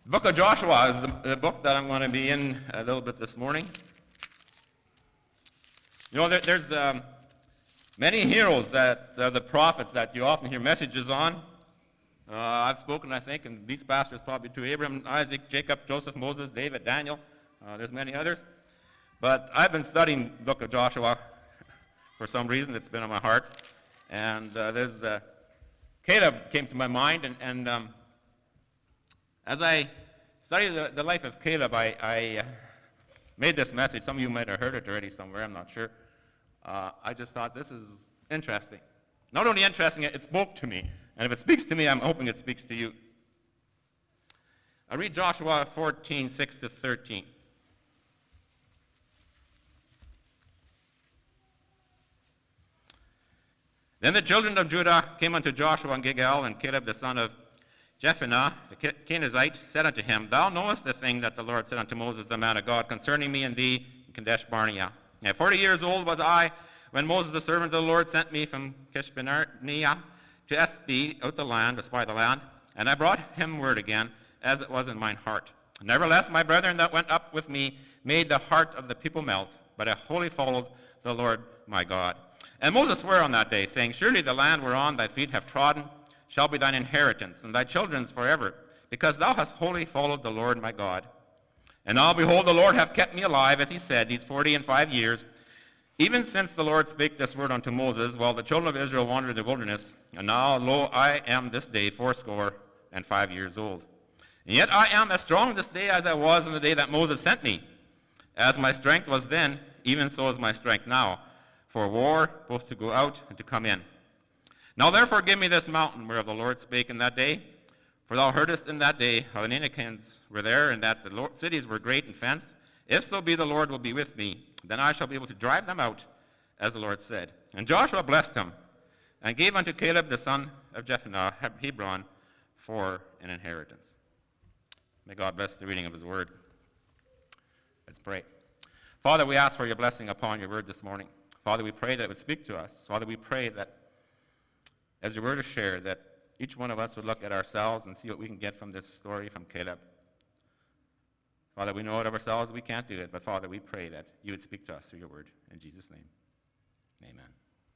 The book of Joshua is the book that I'm going to be in a little bit this morning. You know, there's many heroes that the prophets that you often hear messages on. I've spoken, I think, and these pastors probably too: Abraham, Isaac, Jacob, Joseph, Moses, David, Daniel. There's many others. But I've been studying the book of Joshua for some reason. It's been on my heart. And Caleb came to my mind, and as I studied the life of Caleb, I made this message. Some of you might have heard it already somewhere, I'm not sure. I just thought this is interesting. Not only interesting, it spoke to me. And if it speaks to me, I'm hoping it speaks to you. I read Joshua 14, 6 to 13. Then the children of Judah came unto Joshua and Gilgal, and Caleb the son of Jephunneh, the Kenizzite, said unto him, Thou knowest the thing that the Lord said unto Moses, the man of God, concerning me and thee in Kadesh Barnea. Now 40 years old was I when Moses the servant of the Lord sent me from Kadesh Barnea to espy out the land, to spy the land, and I brought him word again, as it was in mine heart. Nevertheless, my brethren that went up with me made the heart of the people melt, but I wholly followed the Lord my God. And Moses swore on that day, saying, Surely the land whereon thy feet have trodden shall be thine inheritance, and thy children's forever, because thou hast wholly followed the Lord my God. And now, behold, the Lord hath kept me alive, as he said, these 45 years, even since the Lord spake this word unto Moses, while the children of Israel wandered in the wilderness. And now, lo, I am this day 85 years old. And yet I am as strong this day as I was in the day that Moses sent me. As my strength was then, even so is my strength now, for war, both to go out and to come in. Now therefore give me this mountain whereof the Lord spake in that day. For thou heardest in that day how the Anakims were there, and that the cities were great and fenced. If so be the Lord will be with me, then I shall be able to drive them out, as the Lord said. And Joshua blessed him, and gave unto Caleb the son of Jephunneh Hebron for an inheritance. May God bless the reading of his word. Let's pray. Father, we ask for your blessing upon your word this morning. Father, we pray that it would speak to us. Father, we pray that as your word is shared, that each one of us would look at ourselves and see what we can get from this story from Caleb. Father, we know it of ourselves, we can't do it, but Father, we pray that you would speak to us through your word. In Jesus' name, amen.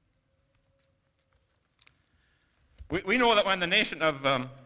We know that when the nation of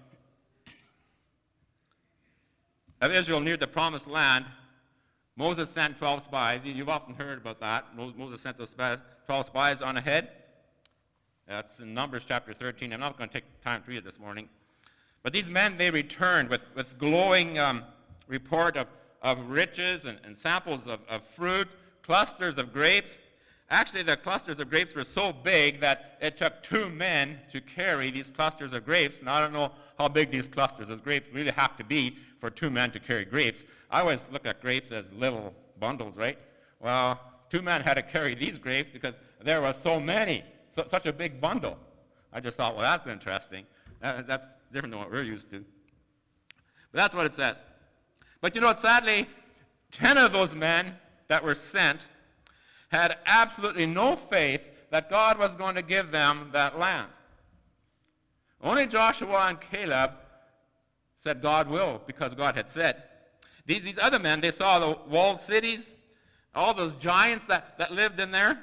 Israel neared the promised land, Moses sent 12 spies. You've often heard about that. Moses sent those 12 spies on ahead. That's in Numbers chapter 13. I'm not going to take time to read it this morning. But these men, they returned with glowing report of riches and samples of fruit, clusters of grapes. Actually, the clusters of grapes were so big that it took 2 men to carry these clusters of grapes. And I don't know how big these clusters of grapes really have to be for 2 men to carry grapes. I always look at grapes as little bundles, right? Well, 2 men had to carry these grapes because there were so many, such a big bundle. I just thought, well, that's interesting. That's different than what we're used to. But that's what it says. But you know what, sadly, 10 of those men that were sent had absolutely no faith that God was going to give them that land. Only Joshua and Caleb said God will, because God had said. These other men, they saw the walled cities, all those giants that lived in there.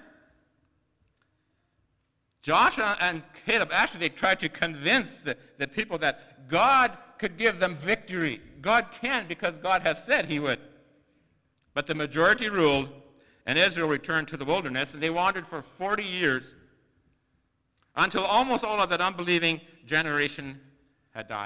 Joshua and Caleb, actually, they tried to convince the people that God could give them victory. God can, because God has said he would. But the majority ruled, and Israel returned to the wilderness, and they wandered for 40 years until almost all of that unbelieving generation had died.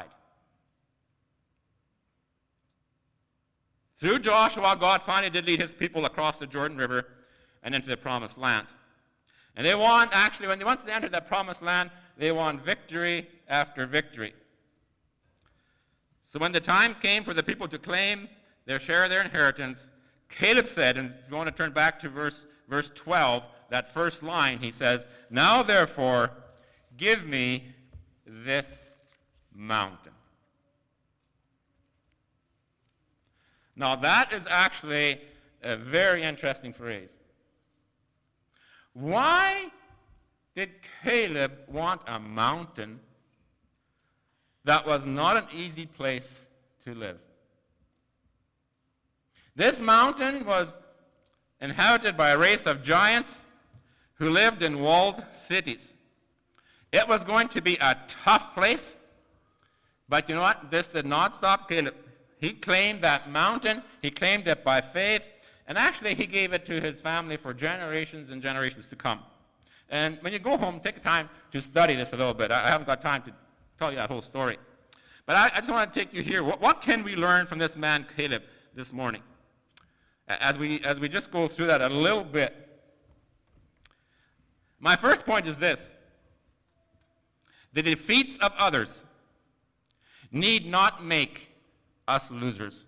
Through Joshua, God finally did lead his people across the Jordan River and into the promised land. And they won, actually, once they entered that promised land, they won victory after victory. So when the time came for the people to claim their share of their inheritance, Caleb said, and if you want to turn back to verse 12, that first line, he says, Now therefore, give me this mountain. Now that is actually a very interesting phrase. Why did Caleb want a mountain that was not an easy place to live? This mountain was inhabited by a race of giants who lived in walled cities. It was going to be a tough place, but you know what? This did not stop Caleb. He claimed that mountain. He claimed it by faith, and actually he gave it to his family for generations and generations to come. And when you go home, take the time to study this a little bit. I haven't got time to tell you that whole story. But I just want to take you here. What can we learn from this man Caleb this morning? As we just go through that a little bit. My first point is this. The defeats of others need not make us losers.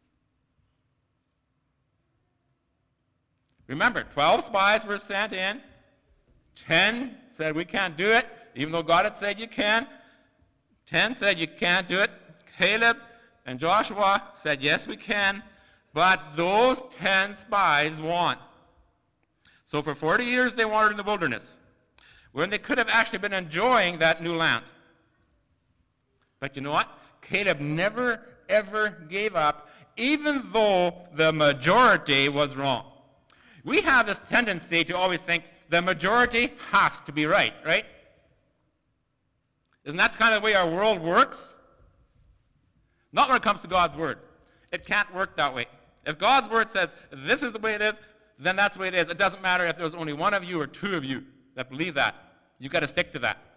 Remember, 12 spies were sent in. 10 said, we can't do it, even though God had said you can. 10 said you can't do it. Caleb and Joshua said, yes, we can. But those 10 spies won. So for 40 years they wandered in the wilderness, when they could have actually been enjoying that new land. But you know what? Caleb never, ever gave up, even though the majority was wrong. We have this tendency to always think the majority has to be right, right? Isn't that kind of the way our world works? Not when it comes to God's word. It can't work that way. If God's word says this is the way it is, then that's the way it is. It doesn't matter if there's only one of you or two of you that believe that. You've got to stick to that.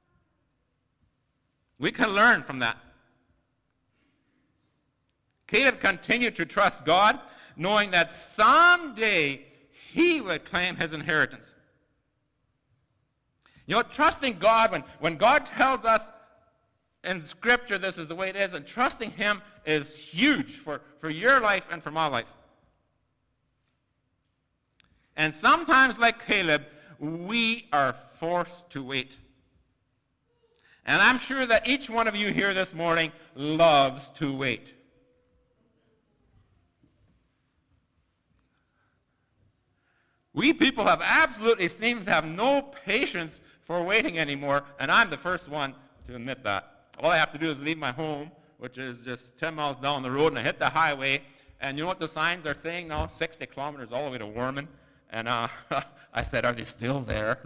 We can learn from that. Caleb continued to trust God, knowing that someday he would claim his inheritance. You know, trusting God, when God tells us in Scripture this is the way it is, and trusting him is huge for your life and for my life. And sometimes, like Caleb, we are forced to wait. And I'm sure that each one of you here this morning loves to wait. We people have absolutely seemed to have no patience for waiting anymore, and I'm the first one to admit that. All I have to do is leave my home, which is just 10 miles down the road, and I hit the highway, and you know what the signs are saying now? 60 kilometers all the way to Warman. And I said, are they still there?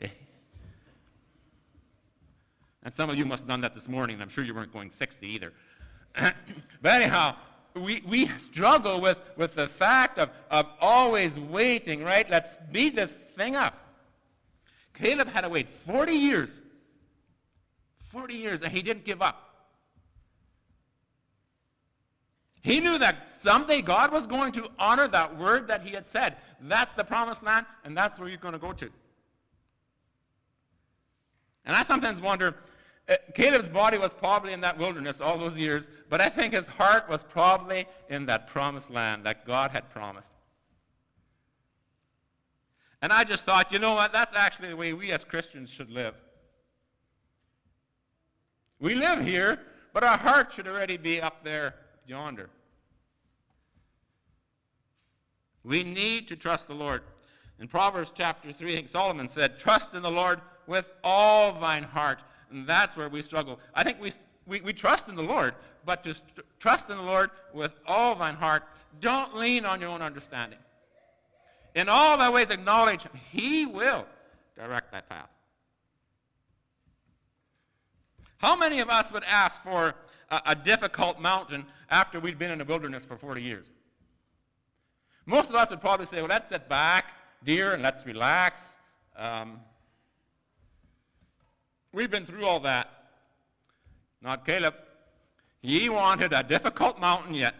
And some of you must have done that this morning, and I'm sure you weren't going 60 either. But anyhow, we struggle with the fact of always waiting, right? Let's speed this thing up. Caleb had to wait 40 years. 40 years, and he didn't give up. He knew that someday God was going to honor that word that he had said. That's the promised land, and that's where you're going to go to. And I sometimes wonder, Caleb's body was probably in that wilderness all those years, but I think his heart was probably in that promised land that God had promised. And I just thought, you know what, that's actually the way we as Christians should live. We live here, but our heart should already be up there yonder. We need to trust the Lord. In Proverbs chapter 3, I think Solomon said, trust in the Lord with all thine heart. And that's where we struggle. I think we trust in the Lord, but to trust in the Lord with all thine heart. Don't lean on your own understanding. In all thy ways acknowledge him. He will direct thy path. How many of us would ask for a difficult mountain after we'd been in the wilderness for 40 years? Most of us would probably say, well, let's sit back, dear, and let's relax. We've been through all that. Not Caleb. He wanted a difficult mountain yet.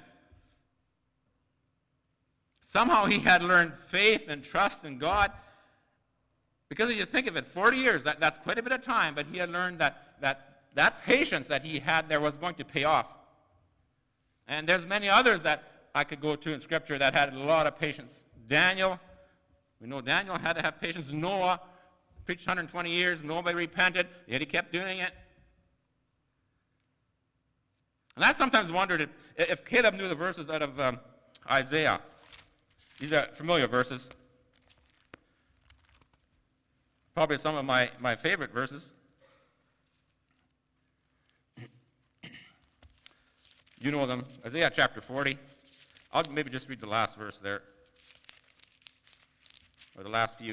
Somehow he had learned faith and trust in God. Because if you think of it, 40 years, that's quite a bit of time, but he had learned that patience that he had there was going to pay off. And there's many others that I could go to in Scripture that had a lot of patience. Daniel, we know Daniel had to have patience. Noah preached 120 years, nobody repented, yet he kept doing it. And I sometimes wondered if Caleb knew the verses out of Isaiah. These are familiar verses. Probably some of my favorite verses. You know them. Isaiah chapter 40. I'll maybe just read the last verse there, or the last few.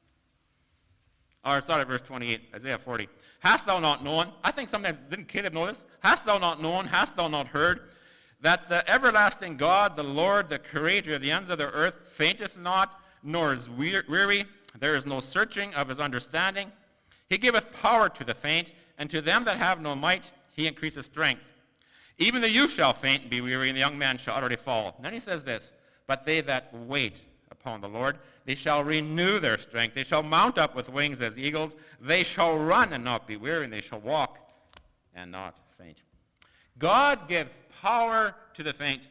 Or start at verse 28, Isaiah 40. Hast thou not known? I think sometimes, didn't Caleb know this? Hast thou not known, hast thou not heard, that the everlasting God, the Lord, the creator of the ends of the earth, fainteth not, nor is weary. There is no searching of his understanding. He giveth power to the faint, and to them that have no might he increaseth strength. Even the youth shall faint and be weary, and the young man shall utterly fall. And then he says this, but they that wait upon the Lord, they shall renew their strength. They shall mount up with wings as eagles. They shall run and not be weary, and they shall walk and not faint. God gives power to the faint.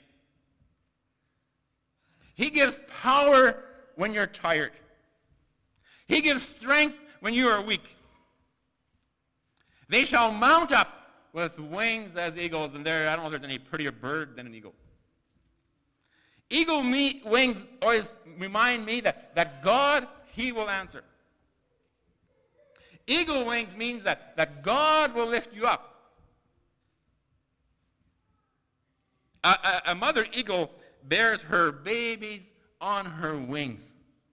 He gives power when you're tired. He gives strength when you are weak. They shall mount up with wings as eagles. And there, I don't know if there's any prettier bird than an eagle. Eagle wings always remind me that God, he will answer. Eagle wings means that God will lift you up. A mother eagle bears her babies on her wings.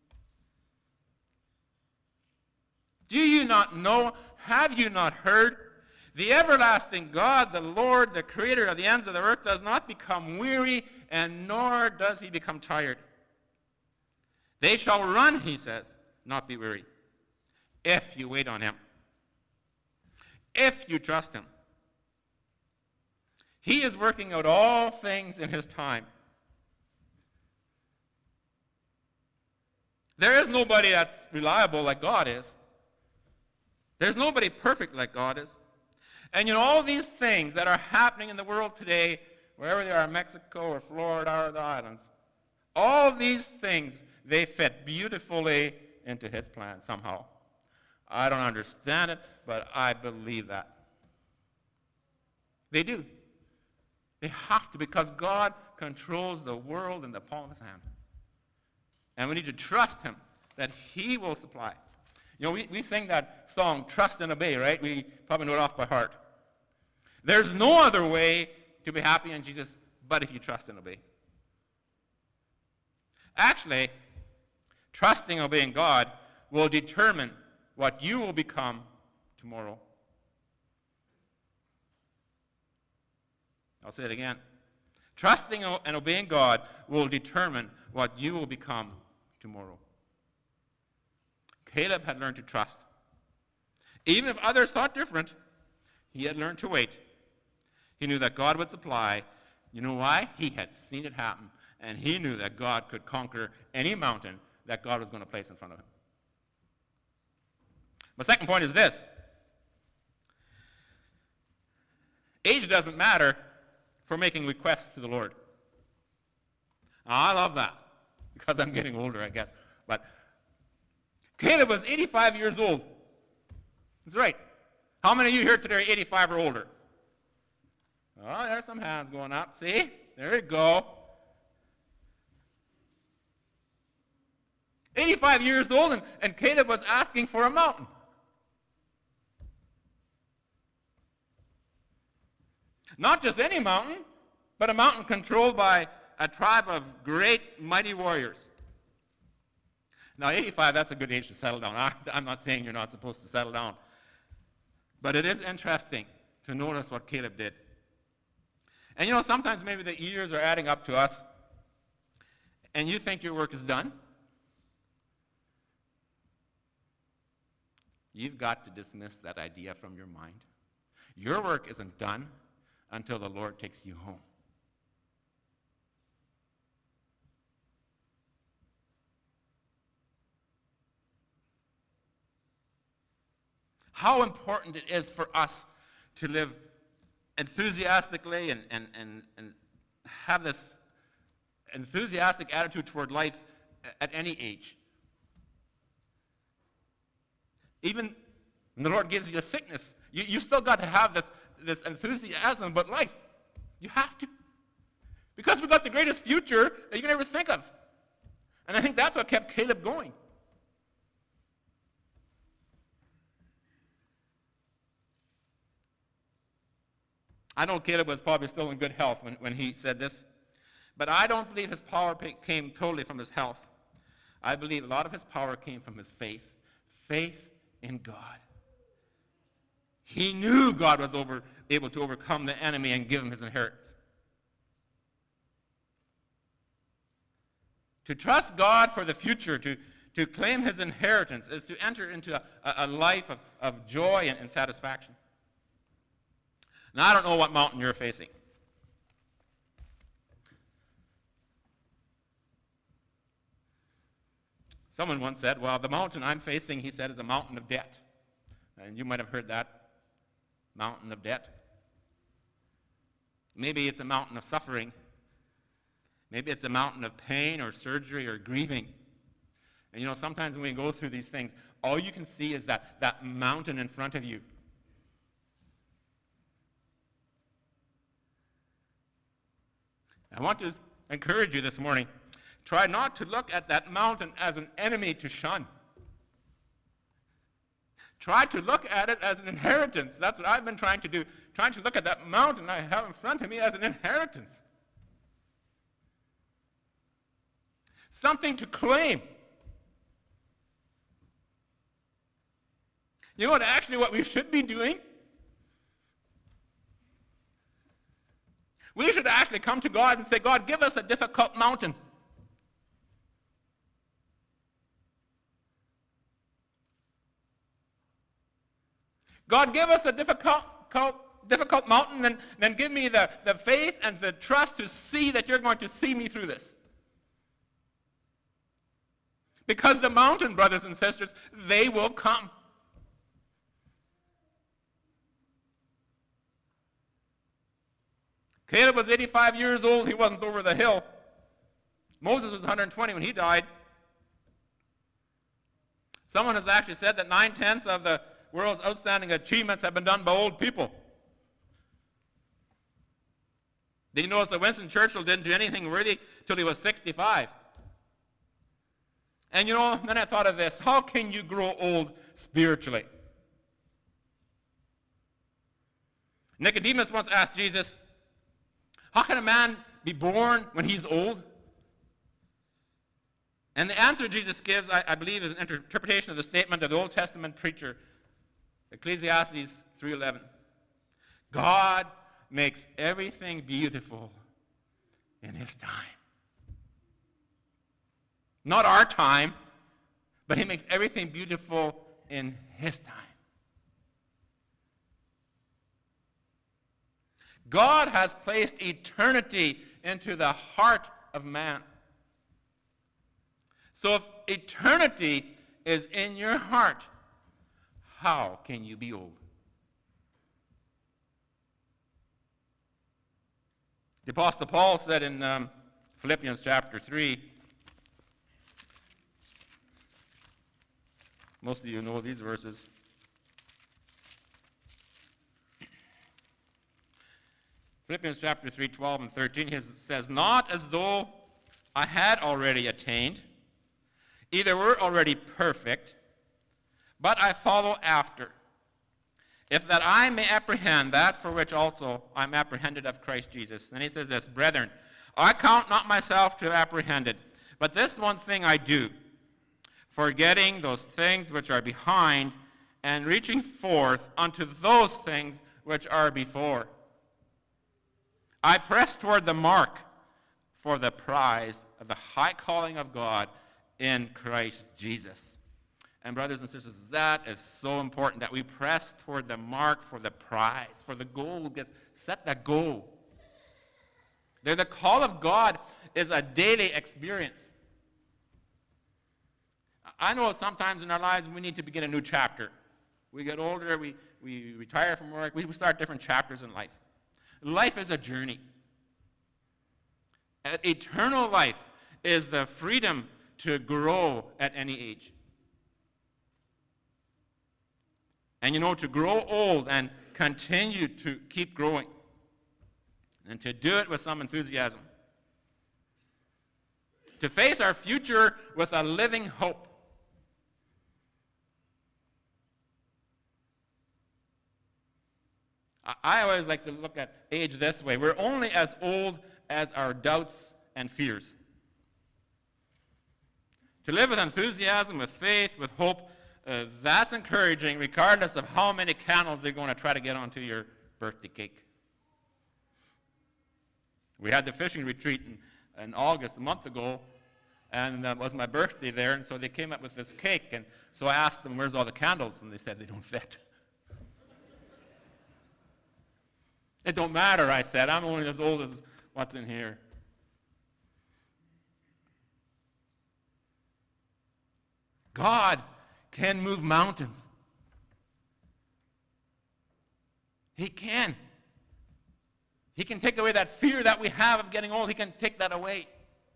Do you not know? Have you not heard? The everlasting God, the Lord, the creator of the ends of the earth, does not become weary, and nor does he become tired. They shall run, he says, not be weary, if you wait on him, if you trust him. He is working out all things in his time. There is nobody that's reliable like God is. There's nobody perfect like God is. And all these things that are happening in the world today, wherever they are, Mexico or Florida or the islands, all of these things, they fit beautifully into his plan somehow. I don't understand it, but I believe that. They do. They have to, because God controls the world in the palm of his hand. And we need to trust him that he will supply. We sing that song, Trust and Obey, right? We probably know it off by heart. There's no other way to be happy in Jesus but if you trust and obey. Actually, trusting and obeying God will determine what you will become tomorrow. I'll say it again. Trusting and obeying God will determine what you will become tomorrow. Caleb had learned to trust. Even if others thought different, he had learned to wait. He knew that God would supply. You know why? He had seen it happen, and he knew that God could conquer any mountain that God was going to place in front of him. My second point is this. Age doesn't matter for making requests to the Lord. Now, I love that because I'm getting older, I guess. But Caleb was 85 years old. That's right. How many of you here today are 85 or older? Oh, there's some hands going up. See? There you go. 85 years old, and Caleb was asking for a mountain. Not just any mountain, but a mountain controlled by a tribe of great, mighty warriors. Now, 85, that's a good age to settle down. I'm not saying you're not supposed to settle down. But it is interesting to notice what Caleb did. And sometimes maybe the years are adding up to us, and you think your work is done. You've got to dismiss that idea from your mind. Your work isn't done until the Lord takes you home. How important it is for us to live enthusiastically and have this enthusiastic attitude toward life at any age. Even when the Lord gives you a sickness, you still got to have this enthusiasm about life. You have to. Because we've got the greatest future that you can ever think of. And I think that's what kept Caleb going. I know Caleb was probably still in good health when he said this. But I don't believe his power came totally from his health. I believe a lot of his power came from his faith. Faith in God. He knew God was able to overcome the enemy and give him his inheritance. To trust God for the future, to claim his inheritance, is to enter into a life of joy and satisfaction. Now, I don't know what mountain you're facing. Someone once said, well, the mountain I'm facing, he said, is a mountain of debt. And you might have heard that. Mountain of debt. Maybe it's a mountain of suffering. Maybe it's a mountain of pain or surgery or grieving. And you know, sometimes when we go through these things, all you can see is that mountain in front of you. I want to encourage you this morning. Try not to look at that mountain as an enemy to shun. Try to look at it as an inheritance. That's what I've been trying to do. Trying to look at that mountain I have in front of me as an inheritance. Something to claim. You know what we should be doing? We should actually come to God and say, God, give us a difficult mountain. God, give us a difficult mountain, and then give me the faith and the trust to see that you're going to see me through this. Because the mountain, brothers and sisters, they will come. Caleb was 85 years old. He wasn't over the hill. Moses was 120 when he died. Someone has actually said that 9/10 of the world's outstanding achievements have been done by old people. Did you notice that Winston Churchill didn't do anything really till he was 65? And you know, then I thought of this. How can you grow old spiritually? Nicodemus once asked Jesus, how can a man be born when he's old? And the answer Jesus gives, I believe, is an interpretation of the statement of the Old Testament preacher, Ecclesiastes 3:11. God makes everything beautiful in his time. Not our time, but he makes everything beautiful in his time. God has placed eternity into the heart of man. So if eternity is in your heart, how can you be old? The Apostle Paul said in Philippians chapter 3, most of you know these verses. Philippians chapter 3, 12 and 13, he says, not as though I had already attained, either were already perfect, but I follow after, if that I may apprehend that for which also I'm apprehended of Christ Jesus. Then he says this, brethren, I count not myself to have apprehended, but this one thing I do, forgetting those things which are behind, and reaching forth unto those things which are before. I press toward the mark for the prize of the high calling of God in Christ Jesus. And brothers and sisters, that is so important, that we press toward the mark for the prize, for the goal. Set that goal. The call of God is a daily experience. I know sometimes in our lives we need to begin a new chapter. We get older, we retire from work, we start different chapters in life. Life is a journey. Eternal life is the freedom to grow at any age. And you know, to grow old and continue to keep growing. And to do it with some enthusiasm. To face our future with a living hope. I always like to look at age this way. We're only as old as our doubts and fears. To live with enthusiasm, with faith, with hope, that's encouraging regardless of how many candles they're going to try to get onto your birthday cake. We had the fishing retreat in August, a month ago, and it was my birthday there, and so they came up with this cake, and so I asked them, where's all the candles? And they said they don't fit. It don't matter, I said. I'm only as old as what's in here. God can move mountains. He can. He can take away that fear that we have of getting old. He can take that away.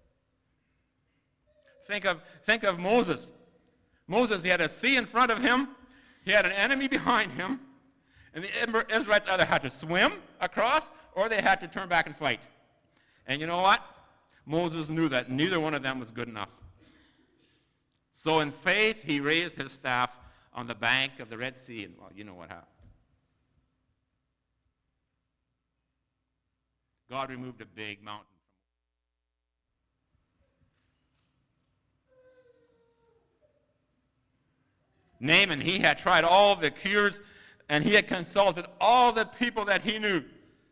Think of Moses. Moses, he had a sea in front of him. He had an enemy behind him. And the Israelites either had to swim across or they had to turn back and fight. And you know what? Moses knew that neither one of them was good enough. So in faith, he raised his staff on the bank of the Red Sea. And, well, you know what happened. God removed a big mountain. Naaman, he had tried all the cures, and he had consulted all the people that he knew.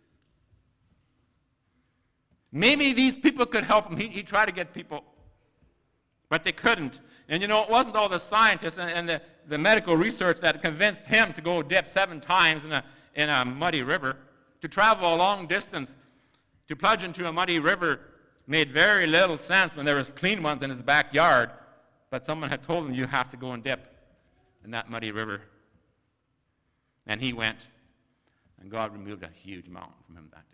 Maybe these people could help him. He tried to get people, but they couldn't. And you know, it wasn't all the scientists and the medical research that convinced him to go dip 7 times in a muddy river. To travel a long distance, to plunge into a muddy river made very little sense when there was clean ones in his backyard, but someone had told him you have to go and dip in that muddy river. And he went, and God removed a huge mountain from him that day.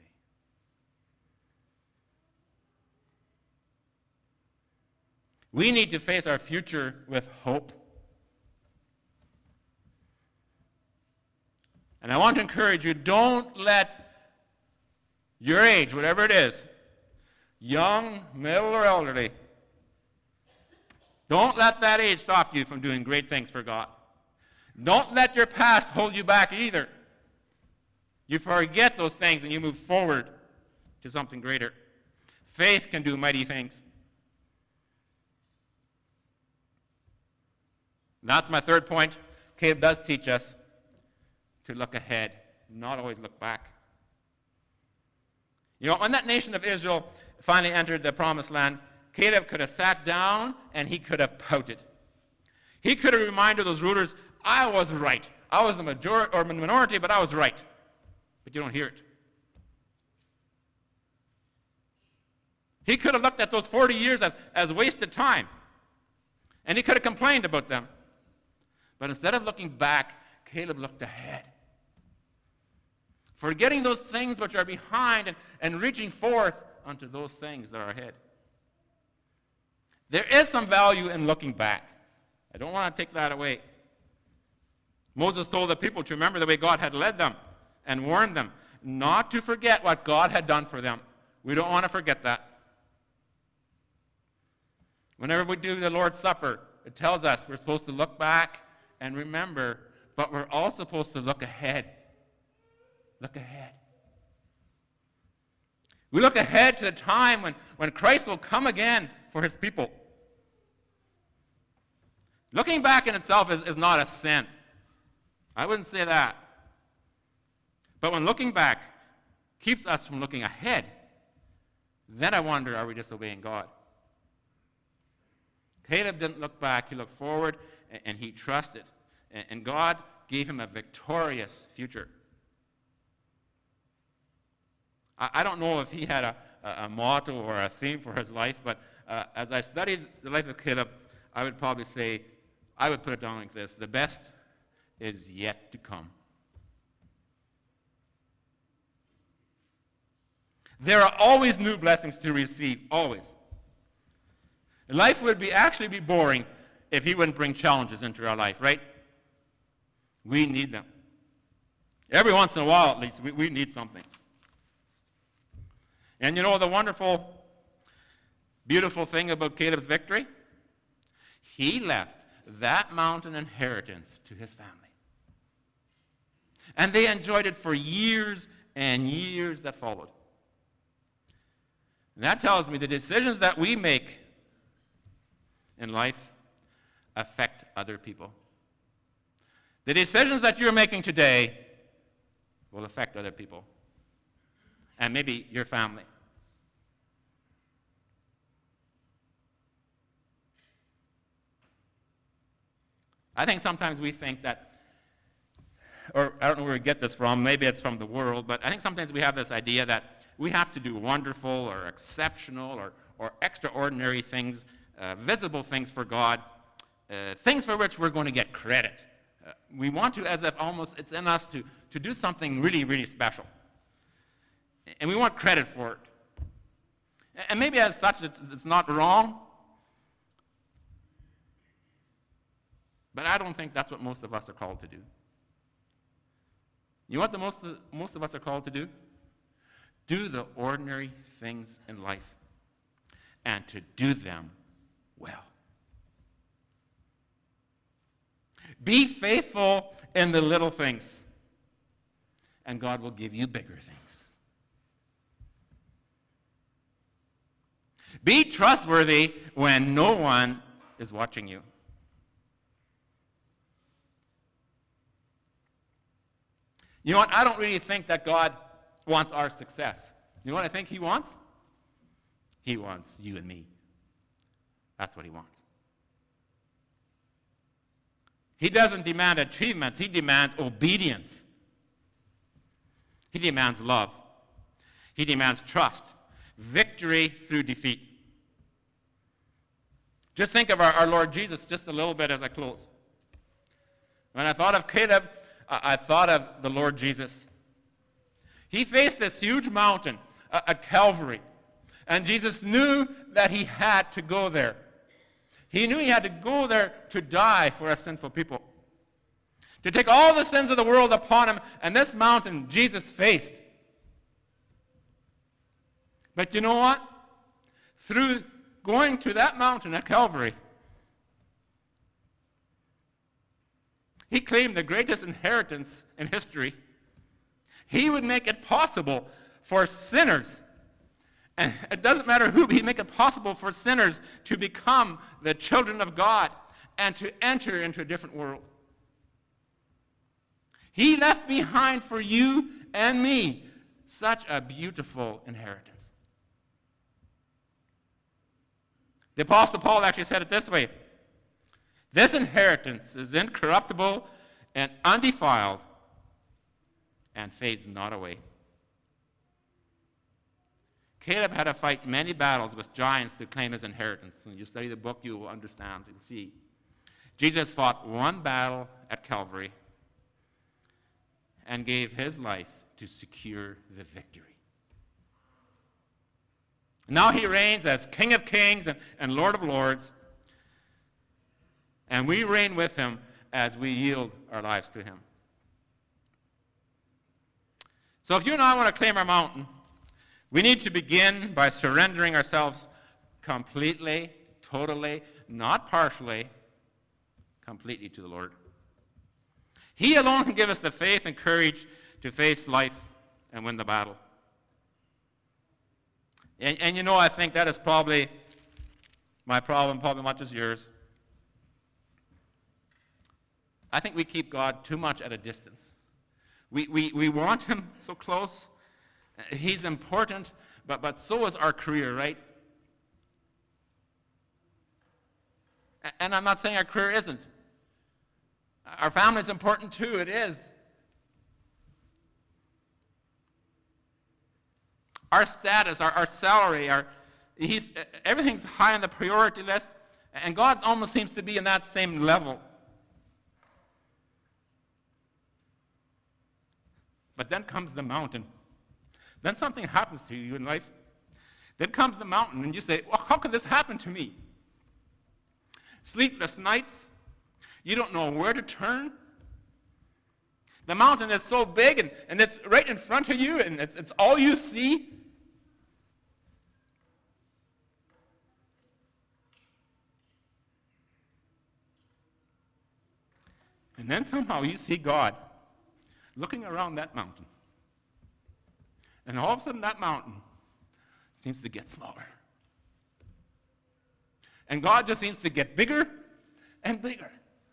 We need to face our future with hope. And I want to encourage you, don't let your age, whatever it is, young, middle, or elderly, don't let that age stop you from doing great things for God. Don't let your past hold you back either. You forget those things and you move forward to something greater. Faith can do mighty things. That's my third point. Caleb does teach us to look ahead, not always look back. You know, when that nation of Israel finally entered the promised land, Caleb could have sat down and he could have pouted. He could have reminded those rulers, I was right. I was the majority or minority, but I was right. But you don't hear it. He could have looked at those 40 years as wasted time. And he could have complained about them. But instead of looking back, Caleb looked ahead. Forgetting those things which are behind and reaching forth unto those things that are ahead. There is some value in looking back. I don't want to take that away. Moses told the people to remember the way God had led them and warned them not to forget what God had done for them. We don't want to forget that. Whenever we do the Lord's Supper, it tells us we're supposed to look back and remember, but we're also supposed to look ahead. Look ahead. We look ahead to the time when Christ will come again for his people. Looking back in itself is not a sin. I wouldn't say that. But when looking back keeps us from looking ahead, then I wonder, are we disobeying God? Caleb didn't look back. He looked forward, and he trusted. And God gave him a victorious future. I don't know if he had a motto or a theme for his life, but as I studied the life of Caleb, I would probably say, I would put it down like this: the best is yet to come. There are always new blessings to receive, always. Life would actually be boring if he wouldn't bring challenges into our life, right? We need them. Every once in a while, at least, we need something. And you know the wonderful, beautiful thing about Caleb's victory? He left that mountain inheritance to his family. And they enjoyed it for years and years that followed. And that tells me the decisions that we make in life affect other people. The decisions that you're making today will affect other people, and maybe your family. I think sometimes we think that, or I don't know where we get this from, maybe it's from the world, but I think sometimes we have this idea that we have to do wonderful or exceptional or extraordinary things, visible things for God, things for which we're going to get credit. We want to, as if almost it's in us to do something really, really special. And we want credit for it. And maybe as such, it's not wrong. But I don't think that's what most of us are called to do. You know what most of us are called to do? Do the ordinary things in life, and to do them well. Be faithful in the little things, and God will give you bigger things. Be trustworthy when no one is watching you. You know what? I don't really think that God wants our success. You know what I think he wants? He wants you and me. That's what he wants. He doesn't demand achievements. He demands obedience. He demands love. He demands trust. Victory through defeat. Just think of our Lord Jesus just a little bit as I close. When I thought of Caleb, I thought of the Lord Jesus. He faced this huge mountain at Calvary, and Jesus knew that he had to go there. He knew he had to go there to die for us sinful people, to take all the sins of the world upon him, and this mountain Jesus faced. But you know what? Through going to that mountain at Calvary, he claimed the greatest inheritance in history. He would make it possible for sinners, and it doesn't matter who, he'd make it possible for sinners to become the children of God and to enter into a different world. He left behind for you and me such a beautiful inheritance. The Apostle Paul actually said it this way: this inheritance is incorruptible and undefiled and fades not away. Caleb had to fight many battles with giants to claim his inheritance. When you study the book, you will understand and see. Jesus fought one battle at Calvary and gave his life to secure the victory. Now he reigns as King of Kings and Lord of Lords. And we reign with him as we yield our lives to him. So if you and I want to claim our mountain, we need to begin by surrendering ourselves completely, totally, not partially, completely to the Lord. He alone can give us the faith and courage to face life and win the battle. And you know, I think that is probably my problem, probably much as yours. I think we keep God too much at a distance. We want him so close. He's important, but so is our career, right? And I'm not saying our career isn't. Our family is important too, it is. Our status, our salary, everything's high on the priority list, and God almost seems to be in that same level. But then comes the mountain. Then something happens to you in life. Then comes the mountain, and you say, well, how could this happen to me? Sleepless nights. You don't know where to turn. The mountain is so big, and it's right in front of you, and it's all you see. And then somehow you see God looking around that mountain. And all of a sudden that mountain seems to get smaller. And God just seems to get bigger and bigger.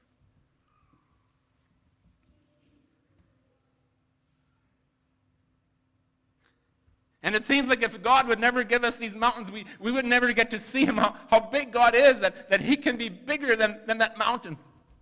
And it seems like if God would never give us these mountains, we would never get to see him, how big God is, that he can be bigger than that mountain.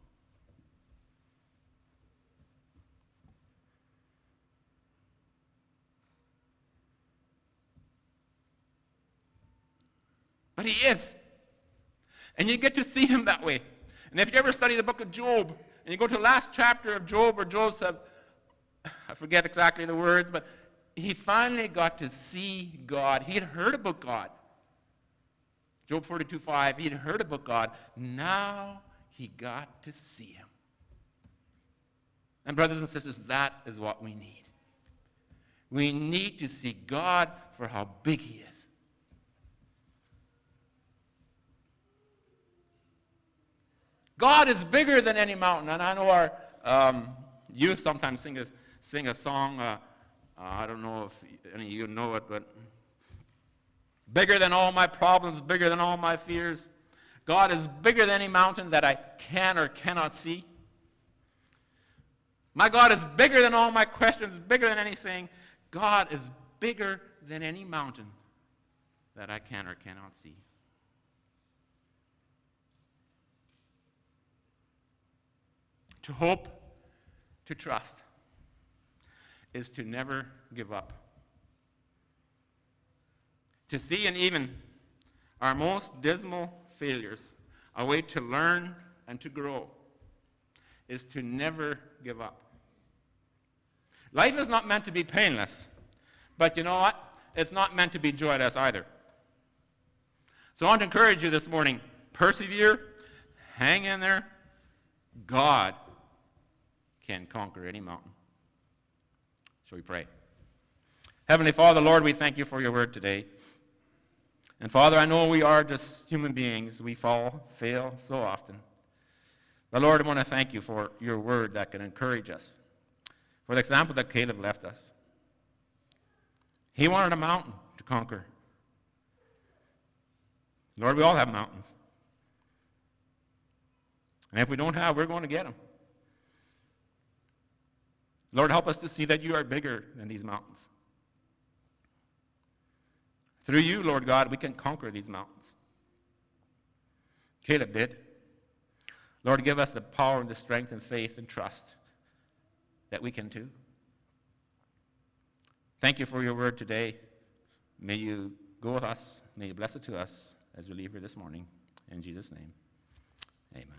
But he is. And you get to see him that way. And if you ever study the book of Job, and you go to the last chapter of Job, where Job said, I forget exactly the words, but he finally got to see God. He had heard about God. Job 42:5, he had heard about God. Now he got to see him. And brothers and sisters, that is what we need. We need to see God for how big he is. God is bigger than any mountain. And I know our youth sometimes sing a song. I don't know if any of you know it, but bigger than all my problems, bigger than all my fears. God is bigger than any mountain that I can or cannot see. My God is bigger than all my questions, bigger than anything. God is bigger than any mountain that I can or cannot see. To hope, to trust, is to never give up. To see in even our most dismal failures a way to learn and to grow is to never give up. Life is not meant to be painless, but you know what? It's not meant to be joyless either. So I want to encourage you this morning, persevere, hang in there. God can conquer any mountain. Shall we pray? Heavenly Father, Lord, we thank you for your word today. And Father, I know we are just human beings. We fail so often. But Lord, I want to thank you for your word that can encourage us. For the example that Caleb left us. He wanted a mountain to conquer. Lord, we all have mountains. And if we don't have, we're going to get them. Lord, help us to see that you are bigger than these mountains. Through you, Lord God, we can conquer these mountains. Caleb did. Lord, give us the power and the strength and faith and trust that we can too. Thank you for your word today. May you go with us. May you bless it to us as we leave here this morning. In Jesus' name, amen.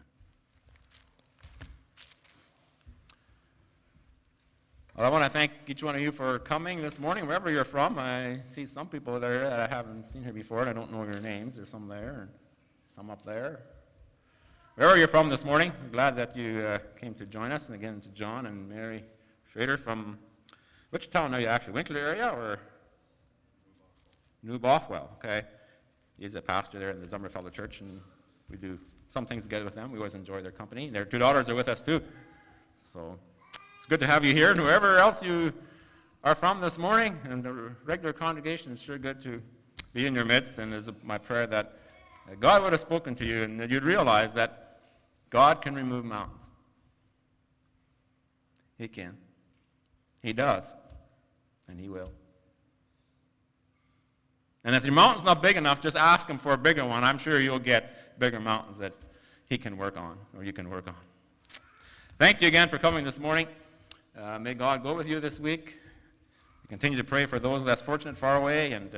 Well, I want to thank each one of you for coming this morning, wherever you're from. I see some people there that I haven't seen here before, and I don't know your names. There's some there and some up there. Wherever you're from this morning, I'm glad that you came to join us. And again, to John and Mary Schrader from, which town are you actually? Winkler area or? New Bothwell, okay. He's a pastor there in the Zummerfellow Church, and we do some things together with them. We always enjoy their company. Their two daughters are with us too. So it's good to have you here, and whoever else you are from this morning, and the regular congregation, it's sure good to be in your midst, and it's my prayer that God would have spoken to you, and that you'd realize that God can remove mountains. He can. He does, and he will. And if your mountain's not big enough, just ask him for a bigger one. I'm sure you'll get bigger mountains that he can work on, or you can work on. Thank you again for coming this morning. May God go with you this week. Continue to pray for those less fortunate far away, and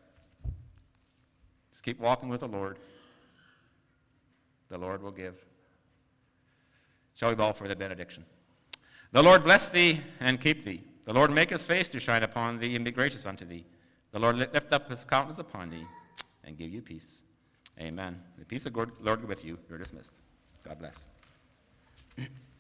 just keep walking with the Lord. The Lord will give. Shall we bow for the benediction? The Lord bless thee and keep thee. The Lord make his face to shine upon thee and be gracious unto thee. The Lord lift up his countenance upon thee and give you peace. Amen. The peace of God, Lord, be with you. You're dismissed. God bless.